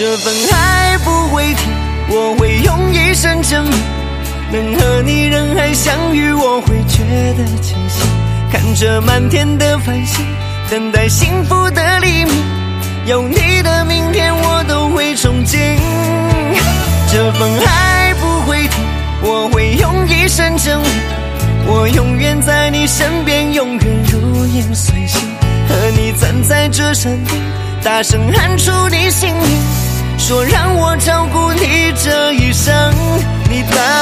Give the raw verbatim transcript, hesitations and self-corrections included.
这份爱不会停，我会用一生证明，能和你人海相遇，我会觉得庆幸。看着满天的繁星，等待幸福的黎明，有你的明天我都会憧憬。这份爱不会停，我会用一生证明，我永远在你身边，永远如影随形。和你站在这山顶，大声喊出你姓名，说让我照顾你这一生，你答